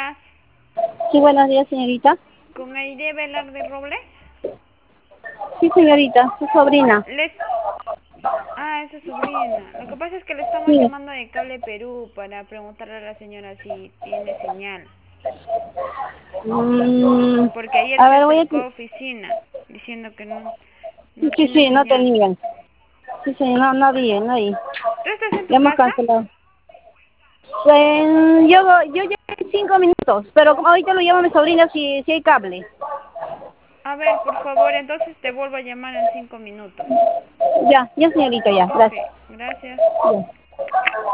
días. Sí, buenos días, señorita. ¿Con Aide Velarde Robles? Sí, señorita, su sobrina. Les... Ah, es su sobrina. Lo que pasa es que le estamos Sí. llamando de Cable Perú para preguntarle a la señora si tiene señal. Mm, Porque ayer a se ver, voy a... acercó a oficina diciendo que no Sí, tiene sí, no señal. tenían. Sí, sí, no, no había, no hay. ¿Tú estás en Ya tu hemos casa? cancelado. Yo llegué en 5 minutos, pero como ahorita lo llamo a mi sobrina si hay cable. A ver, por favor, entonces te vuelvo a llamar en 5 minutos. Ya, ya, señorita, ya, Ok, gracias. gracias. Ya.